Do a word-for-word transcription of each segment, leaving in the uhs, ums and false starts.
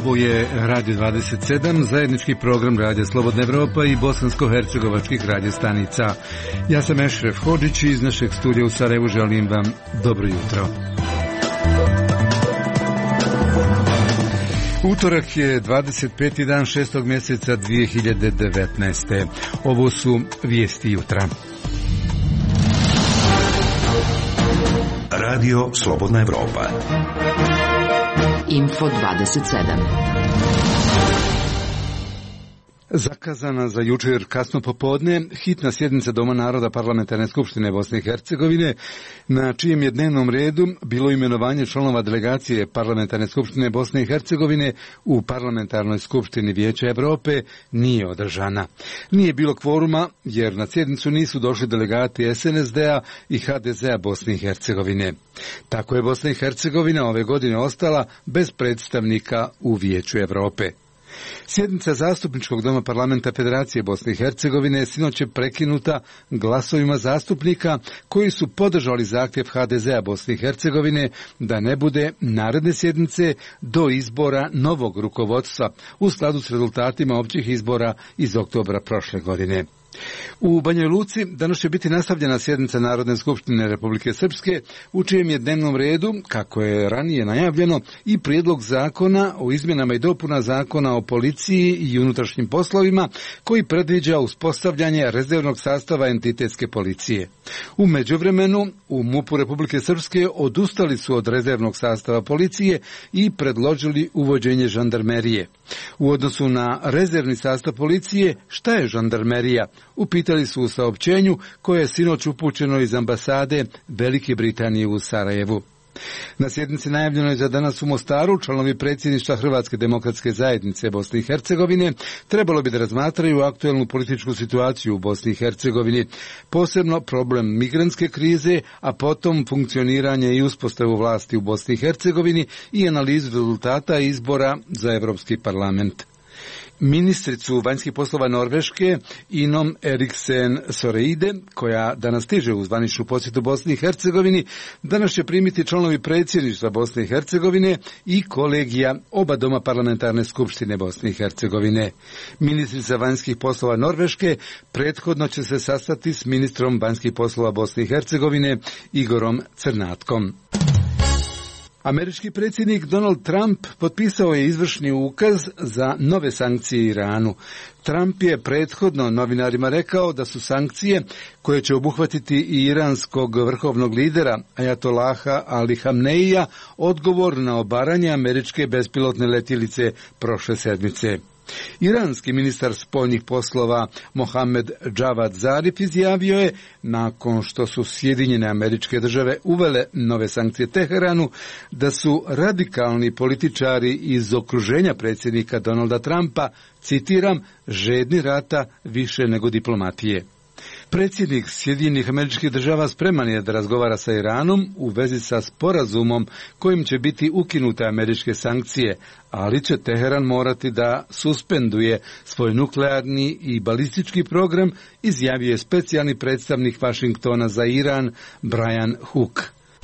Ovo je Radio dvadeset sedam, zajednički program Radija Slobodna Evropa i bosansko-hercegovačkih radiostanica. Ja sam Ešref Hodžić i iz našeg studija u Sarajevu želim vam dobro jutro. Utorak je dvadeset peti dan šestog mjeseca dvije hiljade devetnaeste. Ovo su vijesti jutra. Radio Slobodna Evropa. Info dvadeset sedam. Zakazana za jučer kasno popodne hitna sjednica Doma naroda Parlamentarne skupštine Bosne i Hercegovine, na čijem je dnevnom redu bilo imenovanje članova delegacije Parlamentarne skupštine Bosne i Hercegovine u Parlamentarnoj skupštini Vijeća Evrope, nije održana. Nije bilo kvoruma jer na sjednicu nisu došli delegati es en es de a i ha de ze a Bosne i Hercegovine. Tako je Bosna i Hercegovina ove godine ostala bez predstavnika u Vijeću Evrope. Sjednica Zastupničkog doma Parlamenta Federacije Bosne i Hercegovine sinoć je prekinuta glasovima zastupnika koji su podržali zahtjev ha de ze a Bosne i Hercegovine da ne bude naredne sjednice do izbora novog rukovodstva u skladu s rezultatima općih izbora iz oktobra prošle godine. U Banjoj Luci danas će biti nastavljena sjednica Narodne skupštine Republike Srpske, u čijem je dnevnom redu, kako je ranije najavljeno, i prijedlog zakona o izmjenama i dopuna zakona o policiji i unutrašnjim poslovima, koji predviđa uspostavljanje rezervnog sastava entitetske policije. U međuvremenu, u MUP-u Republike Srpske odustali su od rezervnog sastava policije i predložili uvođenje žandarmerije. U odnosu na rezervni sastav policije, šta je žandarmerija? Upitali su u saopćenju koje je sinoć upućeno iz ambasade Velike Britanije u Sarajevu. Na sjednici najavljenoj za danas u Mostaru, članovi predsjedništva Hrvatske demokratske zajednice Bosne i Hercegovine trebalo bi da razmatraju aktuelnu političku situaciju u Bosni i Hercegovini, posebno problem migrantske krize, a potom funkcioniranje i uspostavu vlasti u Bosni i Hercegovini i analizu rezultata izbora za Europski parlament. Ministricu vanjskih poslova Norveške Inom Eriksen Soreide, koja danas stiže u zvaničnu posjetu Bosni i Hercegovini, danas će primiti članovi predsjedništva Bosne i Hercegovine i kolegija oba doma Parlamentarne skupštine Bosne i Hercegovine. Ministrica vanjskih poslova Norveške prethodno će se sastati s ministrom vanjskih poslova Bosne i Hercegovine Igorom Crnatkom. Američki predsjednik Donald Trump potpisao je izvršni ukaz za nove sankcije Iranu. Trump je prethodno novinarima rekao da su sankcije koje će obuhvatiti i iranskog vrhovnog lidera Ajatolaha Ali Hamneija odgovor na obaranje američke bespilotne letjelice prošle sedmice. Iranski ministar spoljnih poslova Mohamed Javad Zarif izjavio je, nakon što su Sjedinjene Američke Države uvele nove sankcije Teheranu, da su radikalni političari iz okruženja predsjednika Donalda Trumpa, citiram, žedni rata više nego diplomatije. Predsjednik Sjedinjenih Američkih Država spreman je da razgovara sa Iranom u vezi sa sporazumom kojim će biti ukinute američke sankcije, ali će Teheran morati da suspenduje svoj nuklearni i balistički program, izjavio je specijalni predstavnik Vašingtona za Iran Brian Hook.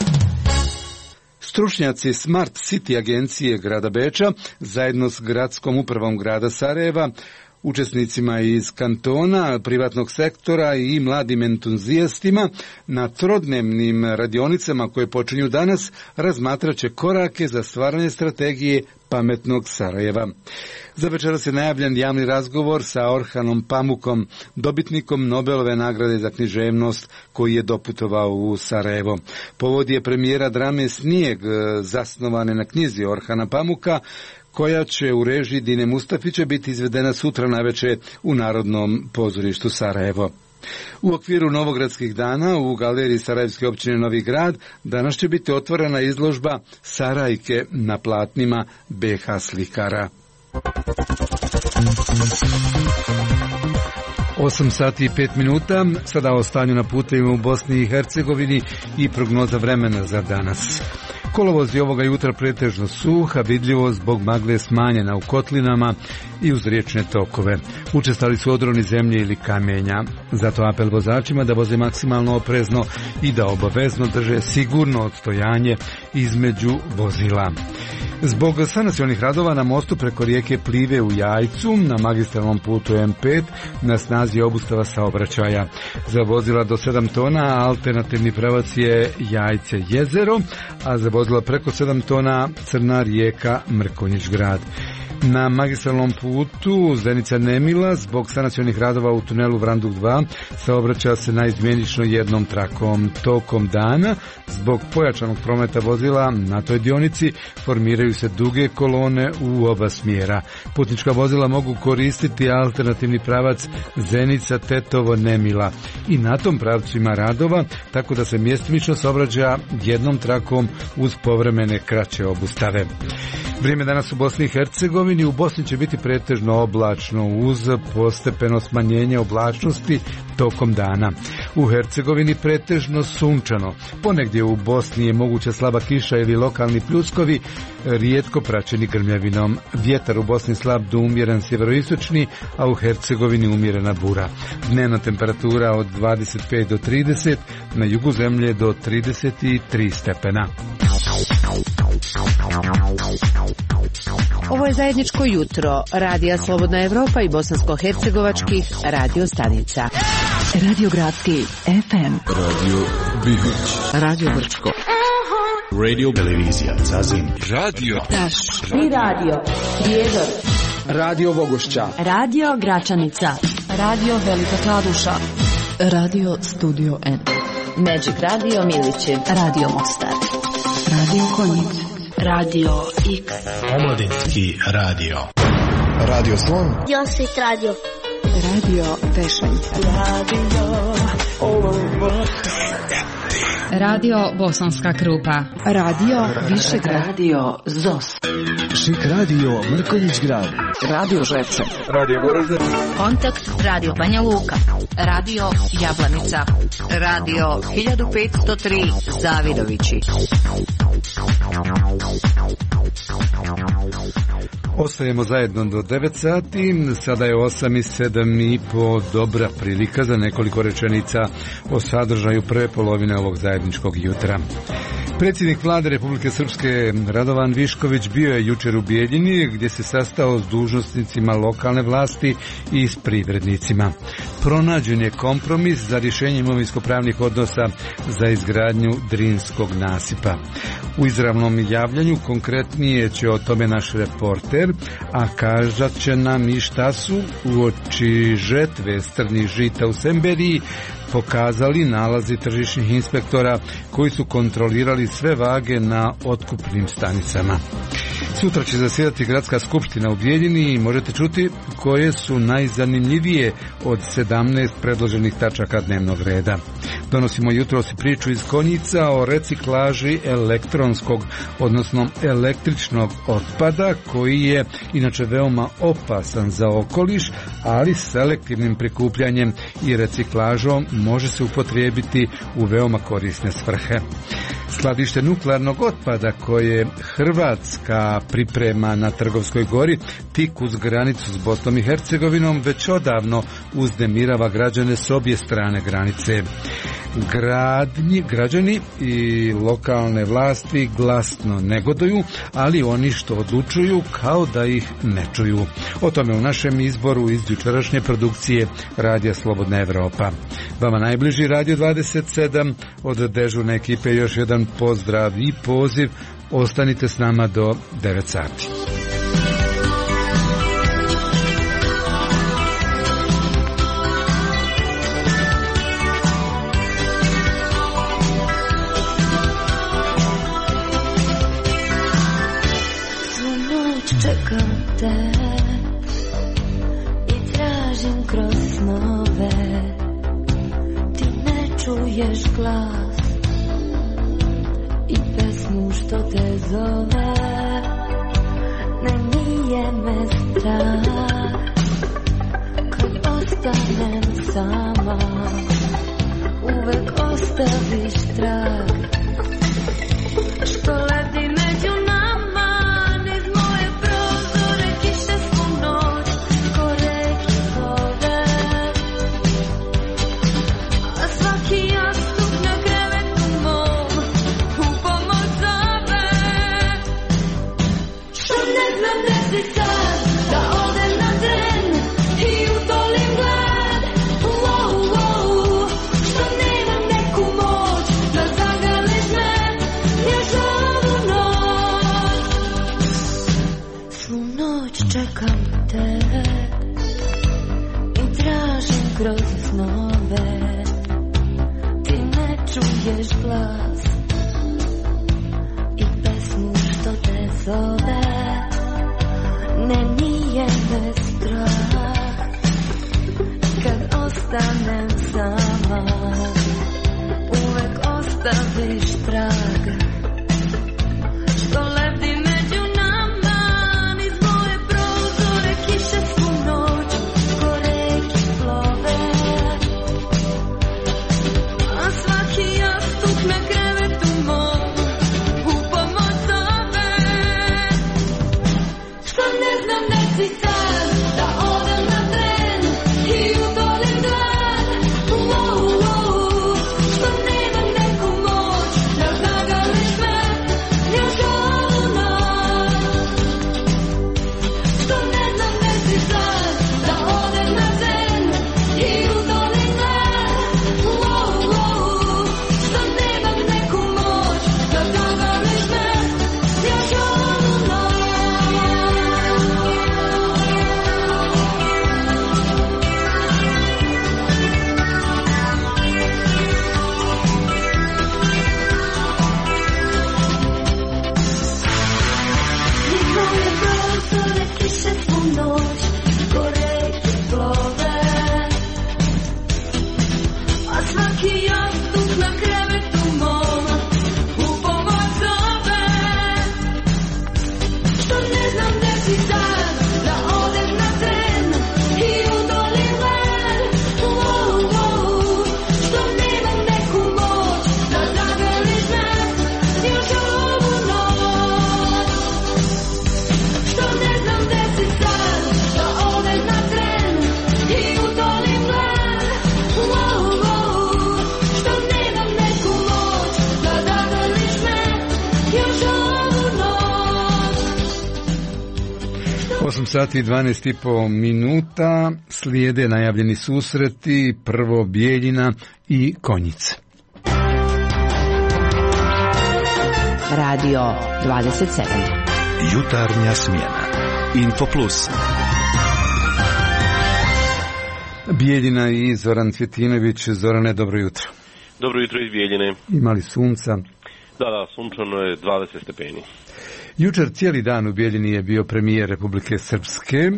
Stručnjaci Smart City agencije grada Beča zajedno s gradskom upravom grada Sarajeva, učesnicima iz kantona, privatnog sektora i mladim entuzijastima na trodnevnim radionicama koje počinju danas razmatrat će korake za stvaranje strategije pametnog Sarajeva. Za večeras je najavljen javni razgovor sa Orhanom Pamukom, dobitnikom Nobelove nagrade za književnost, koji je doputovao u Sarajevo. Povod je premijera drame Snijeg, zasnovane na knjizi Orhana Pamuka, koja će u režiji Dine Mustafića biti izvedena sutra navečer u Narodnom pozorištu Sarajevo. U okviru Novogradskih dana u galeriji Sarajevske općine Novi Grad danas će biti otvorena izložba Sarajke na platnima be ha slikara. osam sati i pet minuta, sada o stanju na putevima u Bosni i Hercegovini i prognoza vremena za danas. Kolovoz je ovoga jutra pretežno suh, a vidljivost zbog magle smanjena u kotlinama i uz riječne tokove. Učestali su odroni zemlje ili kamenja. Zato apel vozačima da voze maksimalno oprezno i da obavezno drže sigurno odstojanje između vozila. Zbog sanacionih radova na mostu preko rijeke Plive u Jajcu na magistralnom putu M pet na snazi je obustava saobraćaja. Za vozila do sedam tona alternativni pravac je Jajce jezero, a za vozila preko sedam tona Crna rijeka Mrkonjić grad. Na magistralnom putu Zenica Nemila zbog sanacionih radova u tunelu Vranduk dva saobraća se naizmjenično jednom trakom. Tokom dana zbog pojačanog prometa vozila na toj dionici formiraju se duge kolone u oba smjera. Putnička vozila mogu koristiti alternativni pravac Zenica Tetovo Nemila i na tom pravcu ima radova, tako da se mjestimično saobraća jednom trakom uz povremene kraće obustave. Vrijeme danas u Bosni i Hercegovini. U Bosni će biti pretežno oblačno uz postepeno smanjenje oblačnosti tokom dana. U Hercegovini pretežno sunčano. Ponegdje u Bosni je moguća slaba kiša ili lokalni pljuskovi, rijetko praćeni grmljavinom. Vjetar u Bosni slab do umjeren sjeveroistočni, a u Hercegovini umjerena bura. Dnevna temperatura od dvadeset pet do trideset, na jugu zemlje do trideset tri stepena. Ovo je zajedničko jutro Radija Slobodna Evropa i bosansko-hercegovačkih radio stanica. Radio Gradski F M, Radio Bihoć, Radio Brčko, Radio Televizija Zazim, Radio Taš i Radio Prijedor, Radio Vogošća, Radio Gračanica, Radio Velika Kladuša, Radio Studio N, Magic Radio Miliće, Radio Mostar, Radio Konjic, Radio X, Omladinski radio, Radio Slon, Josip Radio, Radio Pešanj, Radio Radio Bosanska Krupa, Radio Višegrad, Radio Zos, Šik Radio Mrkonjić grad, Radio Žepče, Radio Goražde, Kontakt Radio Banja Luka, Radio Jablanica, Radio hiljadu petsto tri Zavidovići. Ostajemo zajedno do devet sati, sada je osam i sedam i po, dobra prilika za nekoliko rečenica o sadržaju prve polovine ovog zajedničkog jutra. Predsjednik vlade Republike Srpske Radovan Višković bio je jučer u Bijeljini gdje se sastao s dužnosnicima lokalne vlasti i s privrednicima. Pronađen je kompromis za rješenje imovinsko-pravnih odnosa za izgradnju Drinskog nasipa. U izravnom javljanju konkretnije će o tome naš reporter, a kažat će nam i šta su uoči žetve strnih žita u Semberiji pokazali nalazi tržišnih inspektora koji su kontrolirali sve vage na otkupnim stanicama. Sutra će zasjedati Gradska skupština u Bijeljini i možete čuti koje su najzanimljivije od sedamnaest predloženih tačaka dnevnog reda. Donosimo jutros i priču iz Konjica o reciklaži elektronskog, odnosno električnog otpada, koji je inače veoma opasan za okoliš, ali selektivnim prikupljanjem i reciklažom može se upotrijebiti u veoma korisne svrhe. Skladište nuklearnog otpada koje Hrvatska priprema na Trgovskoj gori tik uz granicu s Bosnom i Hercegovinom već odavno uznemirava građane s obje strane granice. Gradnji, građani i lokalne vlasti glasno negoduju, ali oni što odlučuju kao da ih ne čuju. O tome u našem izboru iz jučerašnje produkcije Radija Slobodna Evropa. Vama najbliži Radio dvadeset sedam, od dežurne ekipe još jedan pozdrav i poziv. Ostanite s nama do devet sati. čekam te i tražim kroz snove, ti ne čuješ glas i pesmu što te zove, ne nije me strah kad ostanem sama, uvek ostaviš trag što ledi među nama, niz moje prozore kiše svu noć ko reki zove, a svaki jastuk na krevetu mom u pomoć zove. kroz snove, ti ne čuješ glas i pesmu što te zove. Ne, nije me strah kad ostanem sama, uvek ostaviš trag što lebdi među nama. Niz moje prozore kiše svu noć, ko reki plove, a svaki jastuk na krevetu mom u pomoć zove. Što ne znam gde si sad, da odem na tren i utolim dlan. Wow, wow, što nemam neku moć da zagališ me još ovu noć. Što ne znam gde si sad, da odem na tren i utolim dlan. Wow, wow, što nemam neku moć da zagališ me još ovu noć. Niz moje prozore kiše svu noć, ko reke plove, a svaki jastuk na krevetu mom u pomoć zove. Što ne znam gde si sad, da odem na tren i utolim dlan. Wow, wow, što nemam neku moć da zagališ me još ovu noć. Što ne znam gde si sad, da odem na tren i utolim dlan. Wow, wow, što nemam neku moć da zagališ me još ovu noć. osam sati i dvanaest i po minuta, slijede najavljeni susreti, prvo Bijeljina i Konjice. Radio dvadeset sedam. Jutarnja smjena. Info Plus. Bijeljina i Zoran Cvjetinović. Zorane, dobro jutro. Dobro jutro iz Bijeljine. Imali sunca? Da, da, sunčano je dvadeset stepeni. Jučer cijeli dan u Bijeljini je bio premijer Republike Srpske, e,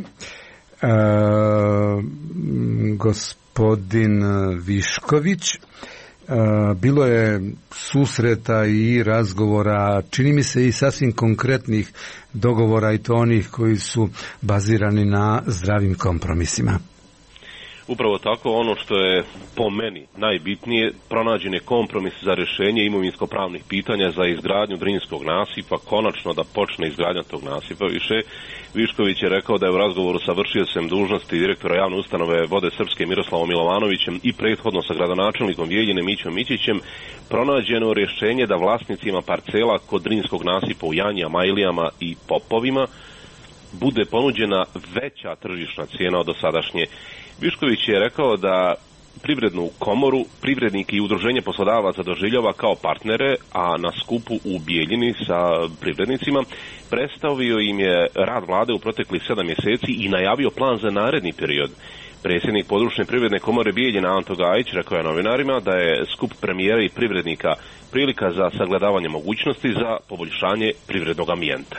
gospodin Višković. E, bilo je susreta i razgovora, čini mi se i sasvim konkretnih dogovora, i to onih koji su bazirani na zdravim kompromisima. Upravo tako, ono što je po meni najbitnije, pronađen je kompromis za rješenje imovinsko-pravnih pitanja za izgradnju Drinskog nasipa, konačno da počne izgradnja tog nasipa više. Višković je rekao da je u razgovoru sa vršiocem dužnosti direktora javne ustanove Vode Srpske Miroslavom Milovanovićem i prethodno sa gradonačelnikom Bijeljine Mićom Mićićem pronađeno rješenje da vlasnicima parcela kod Drinskog nasipa u Janjama, Ilijama i Popovima bude ponuđena veća tržišna cijena od dosadašnje. Višković je rekao da Privrednu komoru, privrednike i udruženje poslodavaca doživljava kao partnere, a na skupu u Bijeljini sa privrednicima predstavio im je rad vlade u proteklih sedam mjeseci i najavio plan za naredni period. Predsjednik područne privredne komore Bijeljina Anto Gajić rekao je novinarima da je skup premijera i privrednika prilika za sagledavanje mogućnosti za poboljšanje privrednog ambijenta.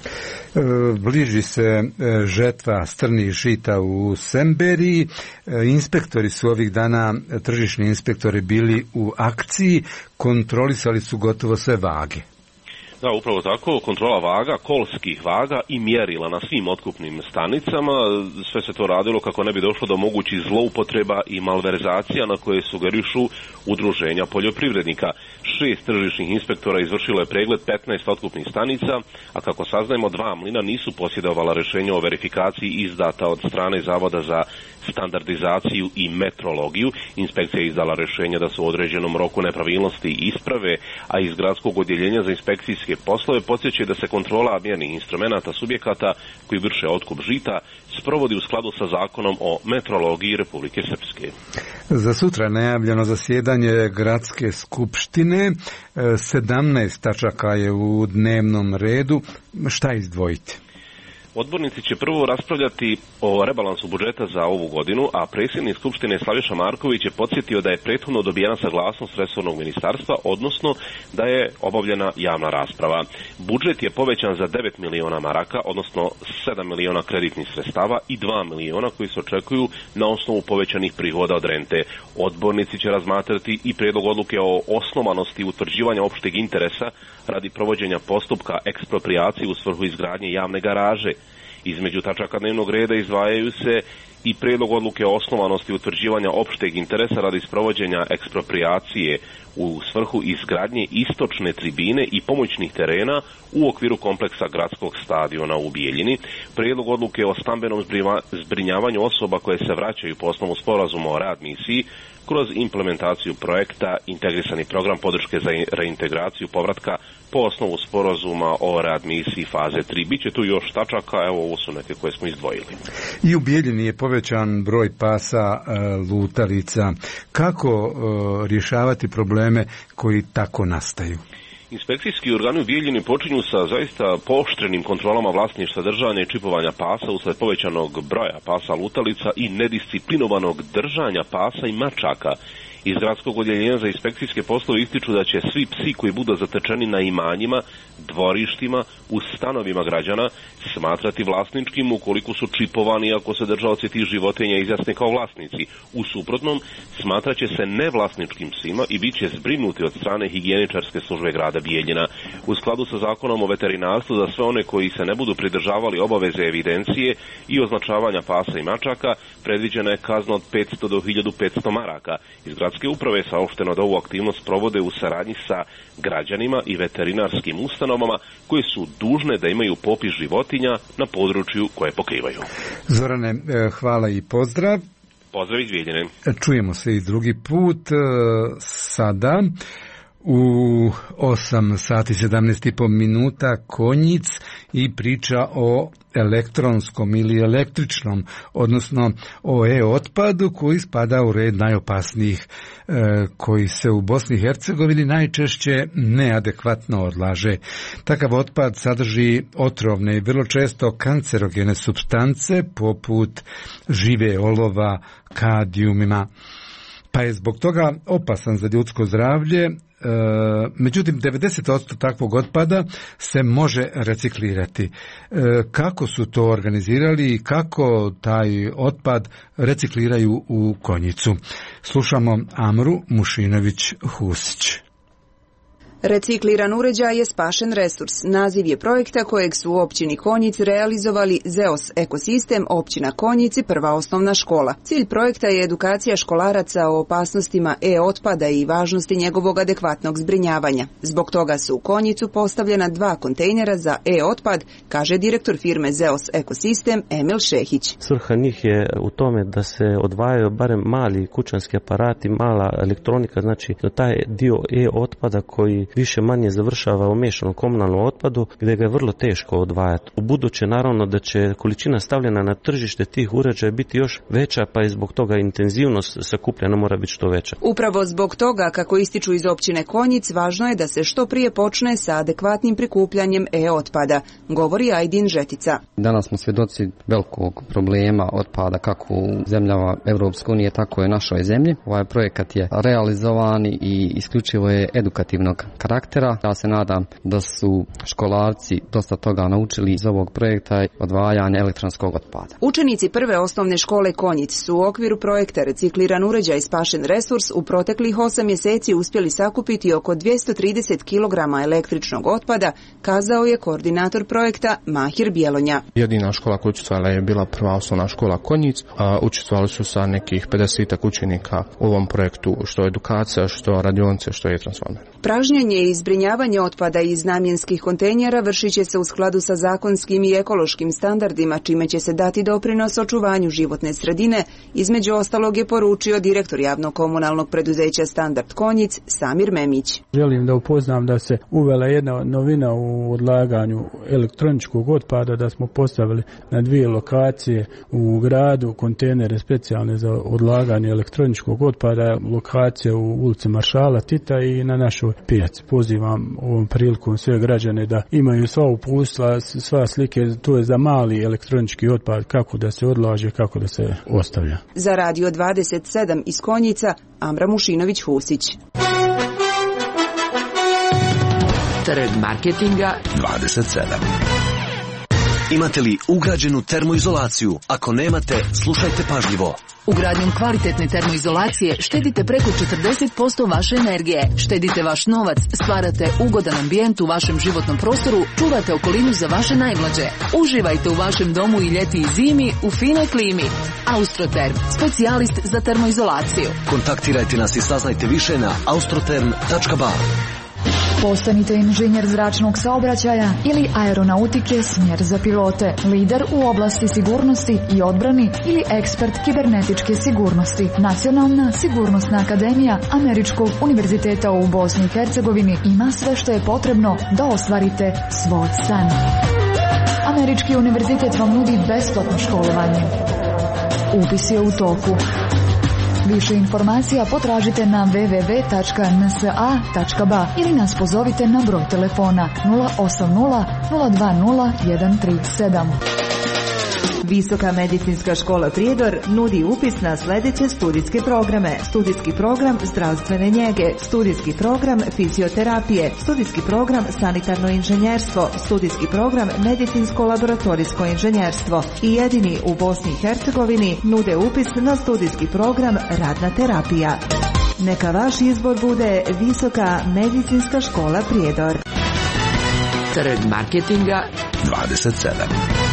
Bliži se žetva strnih žita u Semberiji. Inspektori su ovih dana, tržišni inspektori, bili u akciji, kontrolisali su gotovo sve vage. Da, upravo tako, kontrola vaga, kolskih vaga i mjerila na svim otkupnim stanicama. Sve se to radilo kako ne bi došlo do mogućih zloupotreba i malverzacija na koje sugerišu udruženja poljoprivrednika. Šest tržišnih inspektora izvršilo je pregled petnaest otkupnih stanica, a kako saznajemo, dva mlina nisu posjedovala rješenje o verifikaciji izdata od strane Zavoda za standardizaciju i metrologiju. Inspekcija je izdala rješenje da su u određenom roku nepravilnosti isprave, a iz gradskog odjeljenja za inspekcijske poslove podsjeća da se kontrola mjernih instrumenata subjekata koji vrše otkup žita sprovodi u skladu sa zakonom o metrologiji Republike Srpske. Za sutra najavljeno zasjedanje gradske skupštine, sedamnaest tačaka je u dnevnom redu. Šta izdvojiti? Odbornici će prvo raspravljati o rebalansu budžeta za ovu godinu, a predsjednik Skupštine Slaviša Marković je podsjetio da je prethodno dobijena saglasnost resornog ministarstva, odnosno da je obavljena javna rasprava. Budžet je povećan za devet miliona maraka, odnosno sedam miliona kreditnih sredstava i dva miliona koji se očekuju na osnovu povećanih prihoda od rente. Odbornici će razmatrati i prijedlog odluke o osnovanosti utvrđivanja opšteg interesa radi provođenja postupka eksproprijacije u svrhu izgradnje javne garaže. Između tačaka dnevnog reda izdvajaju se i prijedlog odluke o osnovanosti utvrđivanja opšteg interesa radi sprovođenja eksproprijacije u svrhu izgradnje istočne tribine i pomoćnih terena u okviru kompleksa gradskog stadiona u Bijeljini, prijedlog odluke o stambenom zbrinjavanju osoba koje se vraćaju po osnovu sporazuma o readmisiji kroz implementaciju projekta Integrisani program podrške za reintegraciju povratka po osnovu sporazuma o readmisiji faze tri. Biće tu još tačaka, evo ovo su neke koje smo izdvojili. I u Bijeljini je povećan broj pasa e, lutalica. Kako e, rješavati probleme koji tako nastaju? Inspekcijski organi u Bijeljini počinju sa zaista pooštrenim kontrolama vlasništva, držanja i čipovanja pasa usled povećanog broja pasa lutalica i nedisciplinovanog držanja pasa i mačaka. Iz gradskog odjeljenja za inspekcijske poslove ističu da će svi psi koji budu zatečeni na imanjima, dvorištima, u stanovima građana smatrati vlasničkim ukoliko su čipovani ako se držaoci tih životinja izjasne kao vlasnici. U suprotnom, smatraće se nevlasničkim psima i bit će zbrinuti od strane higijeničarske službe grada Bijeljina. U skladu sa zakonom o veterinarstvu za sve one koji se ne budu pridržavali obaveze evidencije i označavanja pasa i mačaka, predviđena je kazna od petsto do hiljadu petsto maraka. Iz gradske uprave je saopšteno da ovu aktivnost provode u saradnji sa građanima i veterinarskim ustanovama koje su dužne da imaju popis životinja na području koje pokrivaju. Zorane, hvala i pozdrav. Pozdrav iz Bijeljine. Čujemo se i drugi put sada. U osam sati sedamnaest i po minuta Konjic i priča o elektronskom ili električnom, odnosno o e-otpadu koji spada u red najopasnijih e, koji se u Bosni i Hercegovini najčešće neadekvatno odlaže. Takav otpad sadrži otrovne i vrlo često kancerogene supstance poput žive olova, kadijumima, pa je zbog toga opasan za ljudsko zdravlje. E, međutim, devedeset posto takvog otpada se može reciklirati. E, kako su to organizirali i kako taj otpad recikliraju u Konjicu? Slušamo Amru Mušinović-Husić. Recikliran uređaj je spašen resurs. Naziv je projekta kojeg su u općini Konjic realizovali ZEOS Ekosistem, općina Konjic i prva osnovna škola. Cilj projekta je edukacija školaraca o opasnostima e-otpada i važnosti njegovog adekvatnog zbrinjavanja. Zbog toga su u Konjicu postavljena dva kontejnera za e-otpad, kaže direktor firme ZEOS Ekosistem Emil Šehić. Svrha njih je u tome da se odvajaju barem mali kućanski aparati, mala elektronika, znači da taj dio e-otpada koji više manje završava u miješanom komunalnom otpadu gdje ga je vrlo teško odvajati. U buduće naravno da će količina stavljena na tržište tih uređaja biti još veća, pa je zbog toga intenzivnost sakupljena mora biti što veća. Upravo zbog toga, kako ističu iz općine Konjic, važno je da se što prije počne sa adekvatnim prikupljanjem e-otpada, govori Ajdin Žetica. Danas smo svjedoci velikog problema otpada kako u zemljama Europske unije, tako i našoj zemlji. Ovaj projekat je realizovan i isključivo je edukativnog karaktera. Ja se nadam da su školarci dosta toga naučili iz ovog projekta odvajanja elektronskog otpada. Učenici prve osnovne škole Konjic su u okviru projekta Recikliran uređaj spašen resurs u proteklih osam mjeseci uspjeli sakupiti oko dvjesto trideset kilograma električnog otpada, kazao je koordinator projekta Mahir Bjelonja. Jedina škola koja učestvovala je bila prva osnovna škola Konjic. Učestvovali su sa nekih pedeset učenika u ovom projektu, što edukacija, što radionice, što je transformer. Pražnjenje i zbrinjavanje otpada iz namjenskih kontejnera vršit će se u skladu sa zakonskim i ekološkim standardima, čime će se dati doprinos očuvanju životne sredine, između ostalog je poručio direktor javnog komunalnog preduzeća Standard Konjic Samir Memić. Želim da upoznam da se uvela jedna novina u odlaganju elektroničkog otpada, da smo postavili na dvije lokacije u gradu kontejnere specijalne za odlaganje elektroničkog otpada, lokacija u ulici Maršala Tita i na našoj pijaci. pozivam ovom prilikom sve građane da imaju sva uputstva, sva slike, to je za mali elektronički otpad, kako da se odlaže, kako da se ostavlja. Za Radio dvadeset sedam iz Konjica, Amra Mušinović-Husić. Trg marketinga dvadeset sedam. Imate li ugrađenu termoizolaciju? Ako nemate, slušajte pažljivo. Ugradnjom kvalitetne termoizolacije štedite preko četrdeset posto vaše energije. Štedite vaš novac, stvarate ugodan ambijent u vašem životnom prostoru, čuvate okolinu za vaše najmlađe. Uživajte u vašem domu i ljeti i zimi u finoj klimi. Austroterm, specijalist za termoizolaciju. Kontaktirajte nas i saznajte više na austroterm tačka ba. Postanite inženjer zračnog saobraćaja ili aeronautike smjer za pilote, lider u oblasti sigurnosti i odbrani ili ekspert kibernetičke sigurnosti. Nacionalna sigurnosna akademija Američkog univerziteta u Bosni i Hercegovini ima sve što je potrebno da ostvarite svoj san. Američki univerzitet vam nudi besplatno školovanje. Upis je u toku. Više informacija potražite na w w w tačka n s a tačka b a ili nas pozovite na broj telefona nula osam nula nula dva nula jedan tri sedam. Visoka medicinska škola Prijedor nudi upis na sljedeće studijske programe. Studijski program zdravstvene njege, studijski program fizioterapije, studijski program sanitarno inženjerstvo, studijski program medicinsko-laboratorijsko inženjerstvo i jedini u Bosni i Hercegovini nude upis na studijski program radna terapija. Neka vaš izbor bude Visoka medicinska škola Prijedor. Trg marketinga dvadeset sedam.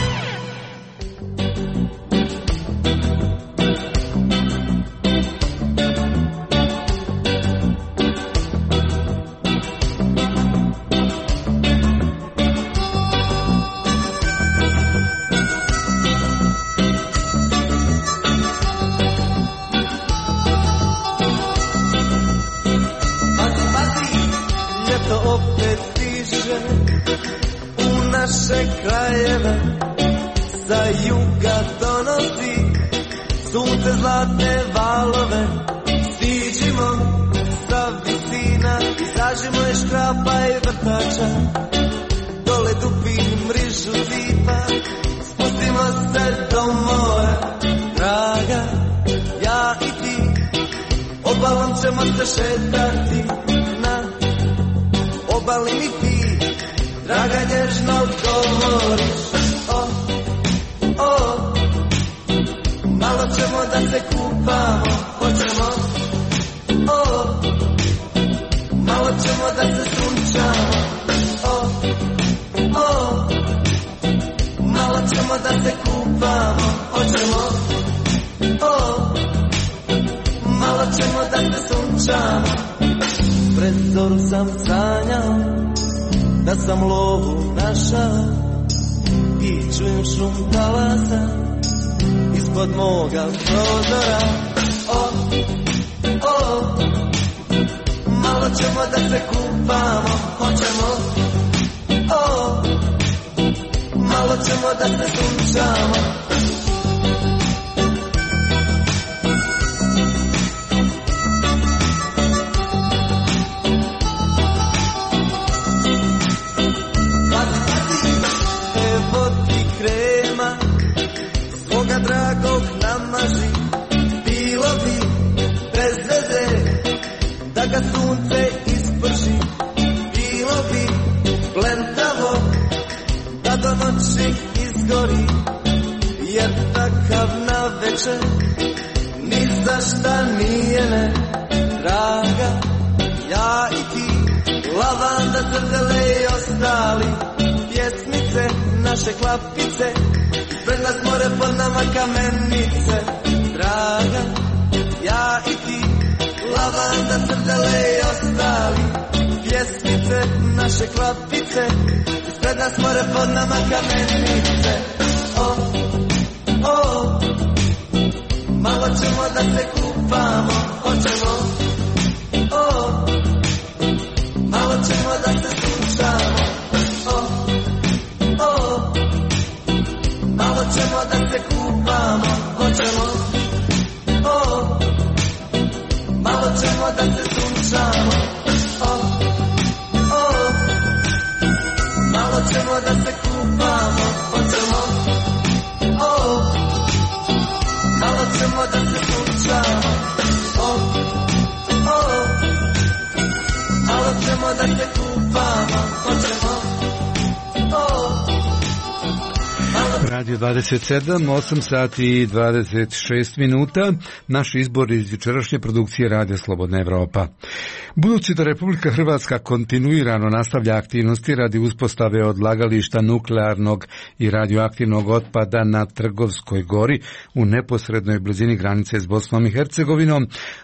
Krajeve sa juga donosi sunce zlatne valove, stiđimo sa visina, tražimo je škrapa i vrtača, dole dupi mrižu zipa, spustimo se do mora, draga, ja i ti, obalom ćemo se šetati, na obali mi ti, draga nježno govoriš, o, o, malo ćemo da se kupamo, hoćemo, o, malo ćemo da se sunčamo, o, o, malo ćemo da se kupamo, hoćemo, o, malo ćemo da se sunčamo, pred zoru sam sanjao, da sam lovu našao i čujem šum talasa ispod moga prozora. O, o, malo ćemo da se kupamo, hoćemo, o, malo ćemo da se sunčamo. Dragog namaži, bilo bi bez veze da ga sunce isprži, bilo bi blentavo da do noći izgori, jer takav na večer ni za šta nije ne, draga, ja i ti, lavanda, srdele i ostali, pjesmice, naše klapice, pred nas more, pod nama kamenice, draga, ja i ti, lavanda, srdele i ostali, pjesmice, naše klapice, pred nas more, pod nama kamenice, o, o, malo ćemo da se kupamo, hoćemo, o, malo ćemo da se sunčamo, o, o, malo ćemo da se kupamo, hoćemo, o, malo ćemo da se sunčamo, o, dvadeset sedam, osam sati i dvadeset šest minuta. Naš izbor iz jučerašnje produkcije Radio Slobodna Evropa. Budući da Republika Hrvatska kontinuirano nastavlja aktivnosti radi uspostave odlagališta nuklearnog i radioaktivnog otpada na Trgovskoj gori u neposrednoj blizini granice s Bosnom i Hercegovinom,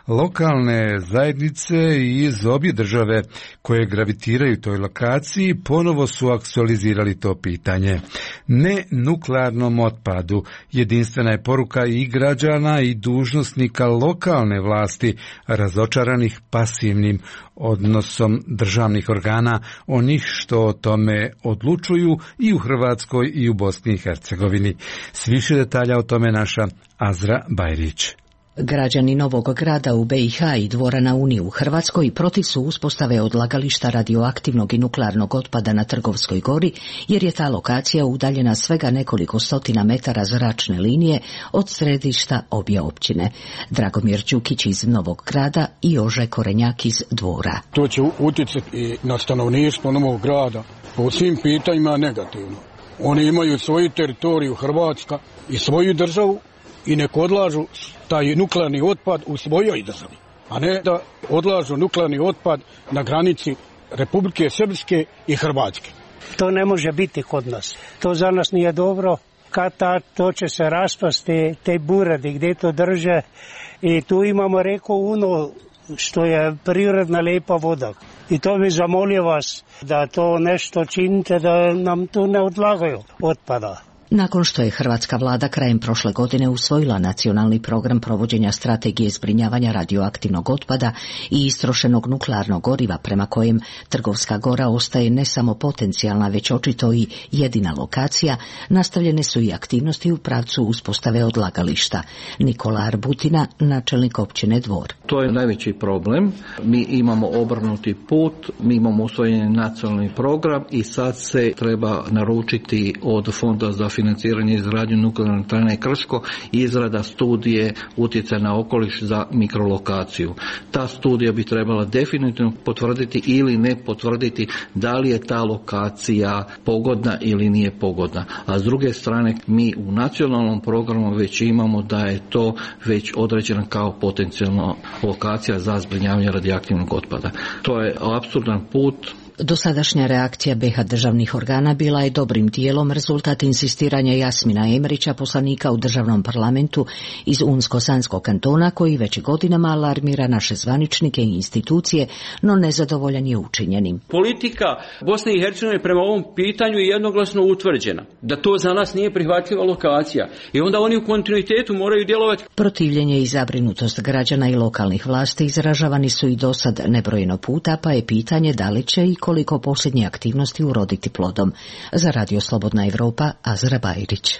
lokalne zajednice iz obje države koje gravitiraju toj lokaciji ponovo su aktualizirali to pitanje. Ne nuklearnom otpadu jedinstvena je poruka i građana i dužnosnika lokalne vlasti razočaranih pasivnim odnosom državnih organa, onih što o tome odlučuju i u Hrvatskoj i u Bosni i Hercegovini. S više detalja o tome naša Azra Bajrić. Građani Novog Grada u B i H i Dvora na Uni u Hrvatskoj protiv su uspostave odlagališta radioaktivnog i nuklearnog otpada na Trgovskoj gori, jer je ta lokacija udaljena svega nekoliko stotina metara zračne linije od središta obje općine. Dragomir Đukić iz Novog Grada i Jože Korenjak iz Dvora. To će utjecati i na stanovništvo Novog Grada po svim pitanjima negativno. Oni imaju svoju teritoriju Hrvatska i svoju državu i nek odlažu taj nuklearni otpad u svojoj državi, a ne da odlažu nuklearni otpad na granici Republike Srpske i Hrvatske. To ne može biti kod nas. To za nas nije dobro. Kad ta, to će se raspasti, te buradi gdje to drže. I tu imamo reko ono što je prirodna lijepa voda. I to bi zamolio vas da to nešto činite, da nam tu ne odlagaju otpada. Nakon što je hrvatska vlada krajem prošle godine usvojila nacionalni program provođenja strategije zbrinjavanja radioaktivnog otpada i istrošenog nuklearnog goriva prema kojem Trgovska gora ostaje ne samo potencijalna, već očito i jedina lokacija, nastavljene su i aktivnosti u pravcu uspostave odlagališta. Nikola Arbutina, načelnik općine Dvor. To je najveći problem. Mi imamo obrnuti put, mi imamo usvojeni nacionalni program i sad se treba naručiti od Fonda za financiranje izgradnje nuklearne elektrane Krško izrada studije utjecaja na okoliš za mikrolokaciju. Ta studija bi trebala definitivno potvrditi ili ne potvrditi da li je ta lokacija pogodna ili nije pogodna. A s druge strane mi u nacionalnom programu već imamo da je to već određena kao potencijalna lokacija za zbrinjavanje radioaktivnog otpada. To je apsurdan put. Dosadašnja reakcija B i H državnih organa bila je dobrim dijelom rezultat insistiranja Jasmina Emrića, poslanika u državnom parlamentu iz Unsko-Sanskog kantona, koji već godinama alarmira naše zvaničnike i institucije, no nezadovoljan je učinjenim. Politika Bosne i Hercegovine prema ovom pitanju je jednoglasno utvrđena, da to za nas nije prihvatljiva lokacija i onda oni u kontinuitetu moraju djelovati. Protivljenje i zabrinutost građana i lokalnih vlasti izražavani su i dosad nebrojeno puta, pa je pitanje da li će i koliko posljednje aktivnosti uroditi plodom. Za Radio Slobodna Evropa, Azra Bajrić.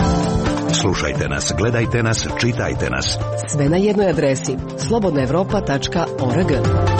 Slušajte nas, gledajte nas, čitajte nas. Sve na jednoj adresi slobodna evropa tačka org.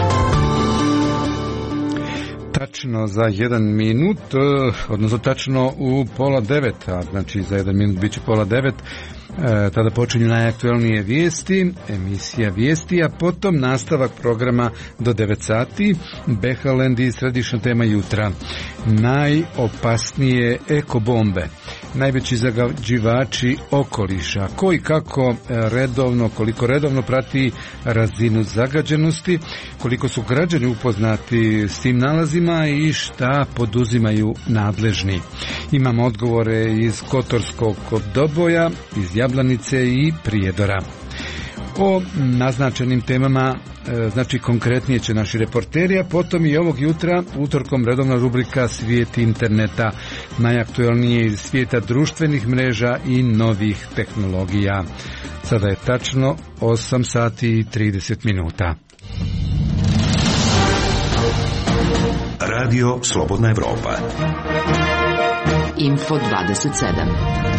Tačno za jedan minut, odnosno tačno u pola devet, a znači za jedan minut bit će pola devet. E, tada počinju najaktualnije vijesti, emisija vijesti, a potom nastavak programa do devet sati, Behaland i središnja tema jutra. Najopasnije ekobombe, najveći zagađivači okoliša, koji kako redovno, koliko redovno prati razinu zagađenosti, koliko su građani upoznati s tim nalazima i šta poduzimaju nadležni. Imamo odgovore iz Kotorskog Doboja, iz Jablanice i Prijedora. O naznačenim temama, znači konkretnije će naši reporteri, a potom i ovog jutra, utorkom, redovna rubrika Svijet interneta, najaktualnije iz svijeta društvenih mreža i novih tehnologija. Sada je tačno osam sati i trideset minuta. Radio Slobodna Evropa. Info dvadeset sedam.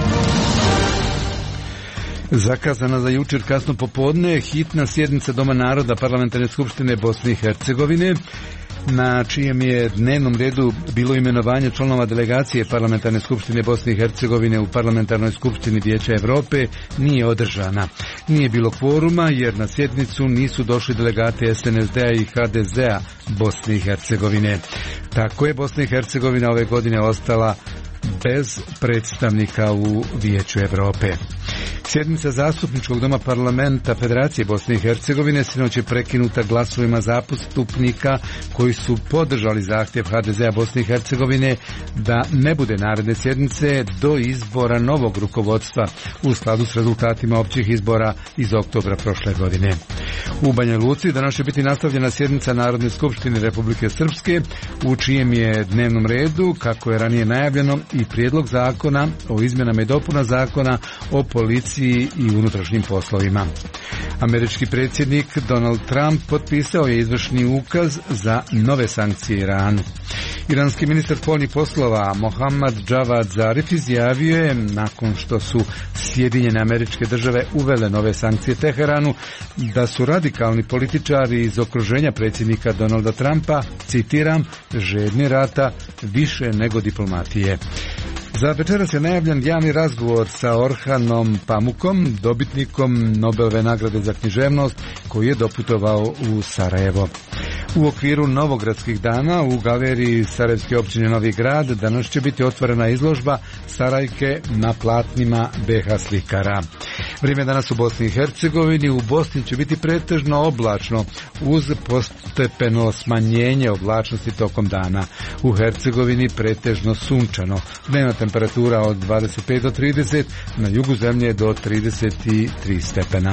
Zakazana za jučer kasno popodne hitna sjednica Doma naroda Parlamentarne skupštine Bosne i Hercegovine, na čijem je dnevnom redu bilo imenovanje članova delegacije Parlamentarne skupštine Bosne i Hercegovine u Parlamentarnoj skupštini Vijeća Evrope, nije održana. Nije bilo kvoruma jer na sjednicu nisu došli delegati S N S D-a i H D Z-a Bosne i Hercegovine. Tako je Bosna i Hercegovina ove godine ostala bez predstavnika u Vijeću Europe. Sjednica zastupničkog doma parlamenta Federacije Bosne i Hercegovine sinoć je prekinuta glasovima zastupnika koji su podržali zahtjev ha de zea Bosne i Hercegovine da ne bude naredne sjednice do izbora novog rukovodstva u skladu s rezultatima općih izbora iz oktobra prošle godine. U Banja Luci danas će biti nastavljena sjednica Narodne skupštine Republike Srpske, u čijem je dnevnom redu, kako je ranije najavljeno, i prijedlog zakona o izmjenama i dopuna zakona o policiji i unutrašnjim poslovima. Američki predsjednik Donald Trump potpisao je izvršni ukaz za nove sankcije Iranu. Iranski ministar spoljnih poslova Mohammad Javad Zarif izjavio je, nakon što su Sjedinjene Američke Države uvele nove sankcije Teheranu, da su radikalni političari iz okruženja predsjednika Donalda Trumpa, citiram, žedni rata više nego diplomatije. Za večeras je najavljen javni razgovor sa Orhanom Pamukom, dobitnikom Nobelove nagrade za književnost, koji je doputovao u Sarajevo. U okviru Novogradskih dana u galeriji Sarajevske općine Novi Grad danas će biti otvorena izložba Sarajke na platnima be ha slikara. Vrijeme danas u Bosni i Hercegovini. U Bosni će biti pretežno oblačno uz postepeno smanjenje oblačnosti tokom dana. U Hercegovini pretežno sunčano. Dnevna temperatura od dvadeset pet do trideset, na jugu zemlje do trideset tri stepena.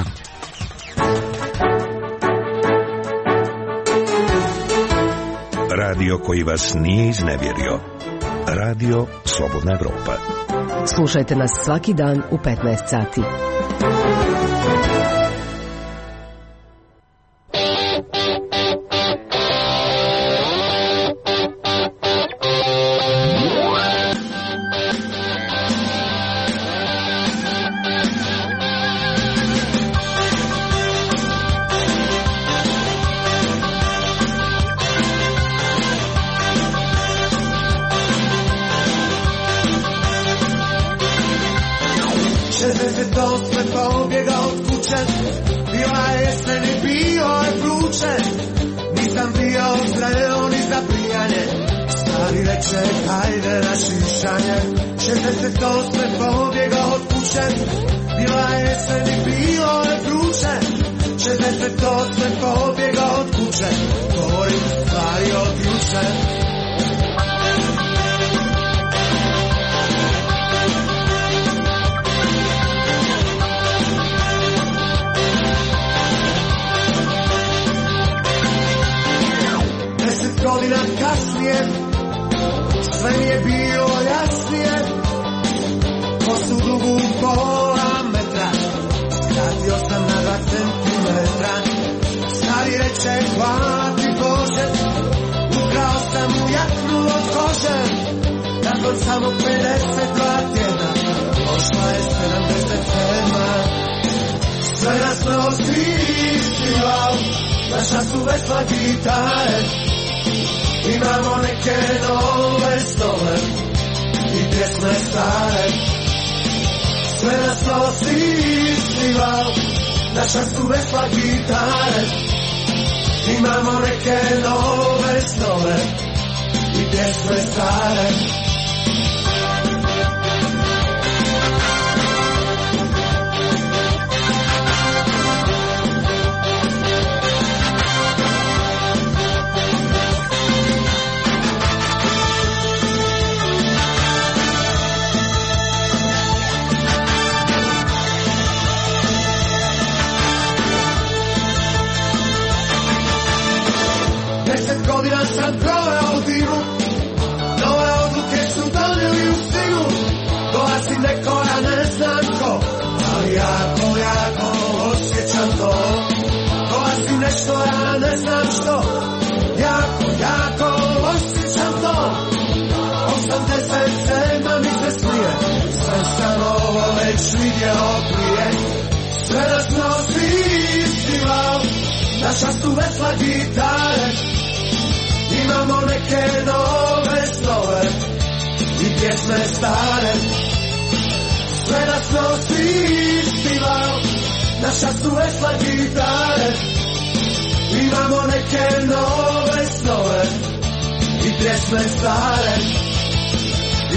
Radio koji vas nije iznevjerio. Radio Slobodna Evropa. Slušajte nas svaki dan u petnaest sati.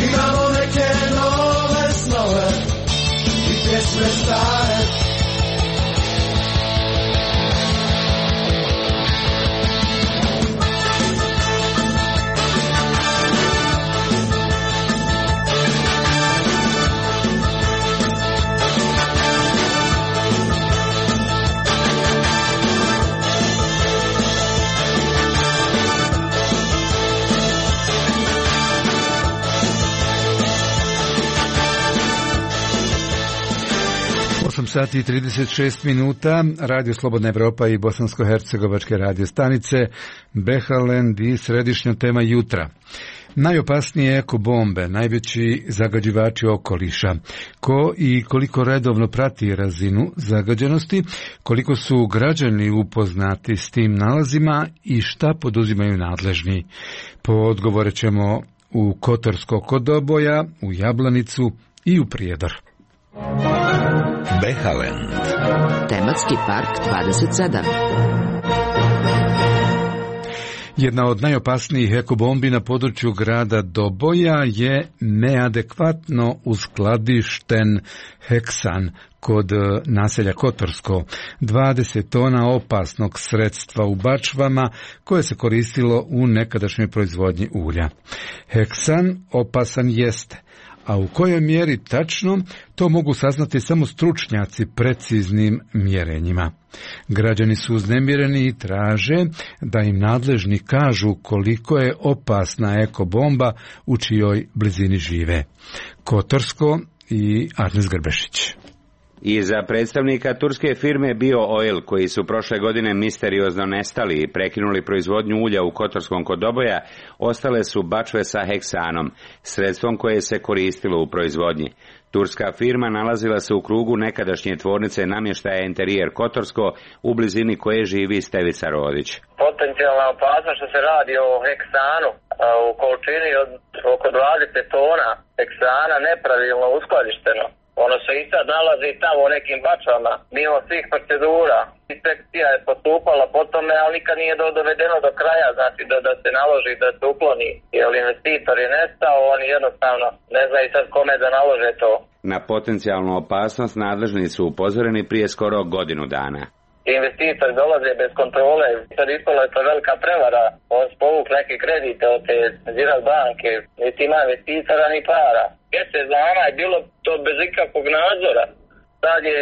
Imamo neke nove snove i pjesme stare. osam sati i trideset šest minuta, Radio Slobodna Evropa i bosansko-hercegovačke radio stanice, Behaland i središnja tema jutra. Najopasnije eko bombe, najveći zagađivači okoliša. Ko i koliko redovno prati razinu zagađenosti, koliko su građani upoznati s tim nalazima i šta poduzimaju nadležni. Po odgovore ćemo u Kotorsko kod Doboja, u Jablanicu i u Prijedor. Behaland. Tematski park dvadeset sedam. Jedna od najopasnijih ekobombi na području grada Doboja je neadekvatno uskladišten heksan kod naselja Kotorsko, dvadeset tona opasnog sredstva u bačvama koje se koristilo u nekadašnjoj proizvodnji ulja. Heksan opasan jeste, a u kojoj mjeri tačno, to mogu saznati samo stručnjaci preciznim mjerenjima. Građani su uznemireni i traže da im nadležni kažu koliko je opasna ekobomba u čijoj blizini žive. Kotorsko i Arnes Grbešić. I za predstavnika turske firme Bio Oil, koji su prošle godine misteriozno nestali i prekinuli proizvodnju ulja u Kotorskom kod Doboja, ostale su bačve sa heksanom, sredstvom koje se koristilo u proizvodnji. Turska firma nalazila se u krugu nekadašnje tvornice namještaja Interijer Kotorsko, u blizini koje živi Stevica Rodić. Potencijalna opasnost što se radi o heksanu u količini od oko dvadeset tona heksana nepravilno uskladišteno. Ono se i sad nalazi tamo u nekim bačvama, mimo svih procedura. Inspekcija je postupala po tome, ali nikad nije dovedeno do kraja, znači da, da se naloži, da se ukloni. Jer investitor je nestao, oni jednostavno ne znaju sad kome da nalože to. Na potencijalnu opasnost nadležni su upozoreni prije skoro godinu dana. Investitori dolaze bez kontrole, sad ispala je to velika prevara, on povuk neke kredite od te Ziraat banke, niti ima investitora ni para. Mjesec dana je bilo to bez ikakvog nadzora. Sad je